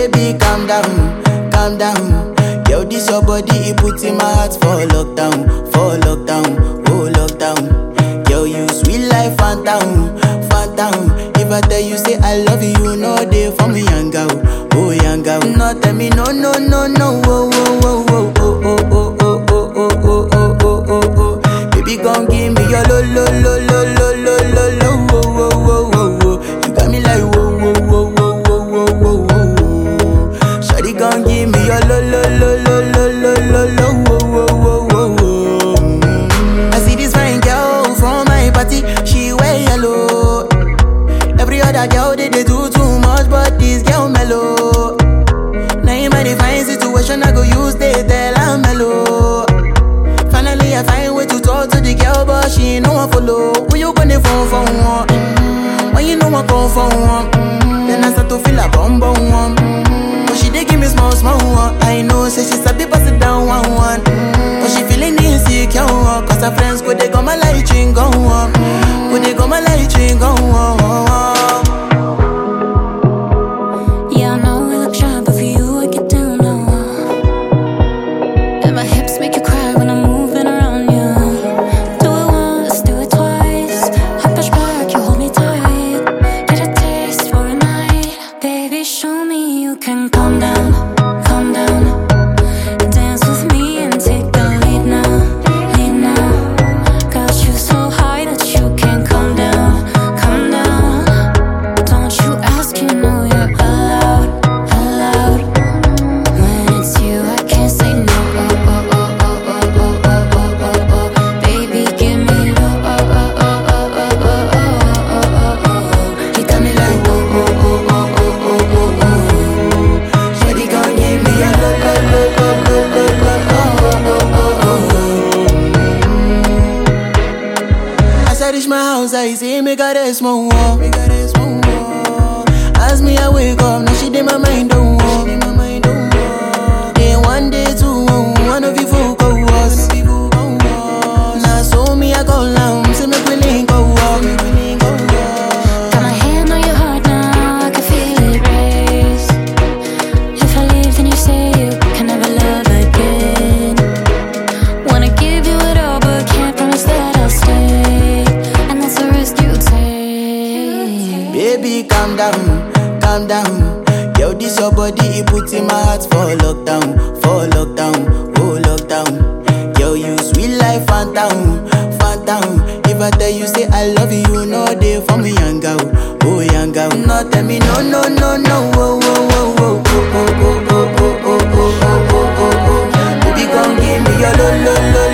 Baby, calm down, calm down. Yo, this your body, it puts in my heart for lockdown, oh lockdown. Yo, you sweet life, phantom, phantom. If I tell you say I love you, you know they for me, young girl, oh young girl. No, tell me no, no, no, no, oh, oh, oh, oh, oh, oh, oh, oh, oh, oh, oh, oh, oh, oh. Baby, gon' give me your lo, lo, lo, lo, lo, lo, lo, lo, oh, oh, oh, oh, oh. You got me like whoa, whoa, whoa, whoa, whoa, whoa, whoa, whoa. Shawty gon' give me your lo, lo, lo, lo, lo, lo, lo, lo, oh, oh, oh, oh, oh. I see this fine girl from my party, she wear yellow. Every other girl they do too much, but this girl mellow. Now in my fine situation, I go use they tell I'm mellow. Finally I find way to talk to the girl, but she ain't no one follow. Who you gonna phone for one? When you know I come for one, then I start to feel a bum bum one. But she dey give me small small one. I know say she sabi pass it down one one. But she feeling insecure one, cause her friends go they go my light ring go on, go they go my light ring go on. Yeah, I know we look shy, but for you I get down low. And my hips make you cry when I'm moving around you. Do it once, do it twice. I push back, you hold me tight. Get a taste for a night. Baby, show me you can calm down, calm down. Dance with me and take the lead now, lead now. Got you so high that you can't calm down, calm down. Don't you ask, you know you're allowed, allowed. When it's you, I can't say no. Oh, oh, oh, oh, oh, oh, oh, oh, oh, oh. Baby, give me low. Oh, oh, oh, oh, oh, oh, oh, oh, oh, oh. You got me like whoa, whoa, whoa, whoa, whoa, whoa, whoa, whoa. Shawty gon' give me a lo, lo, lo, lo, lo, lo, lo, oh, oh, oh, oh. As I reach my house, I see me got a small wall. As me I wake up, now she did my mind don't walk. Day one, day two, one of you folk go was. Now so me I go down, see me willing go walk. Got my hand on your heart now, I can feel it race. If I leave, then you say you can never love again. Wanna give you it all, but can't promise that I'll stay. And that's the risk you take. Baby, calm down, calm down. Yo, this your body, it puts in my heart for lockdown, oh lockdown. Yo, you sweet life, phantom, phantom. If I tell you say I love you, you know they for me, young girl, oh young girl. No, tell me no, no, no, no, oh, oh, oh, oh, oh, oh, oh, oh, oh, oh, oh, oh, oh, oh. Baby, come give me your lo, lo, lo,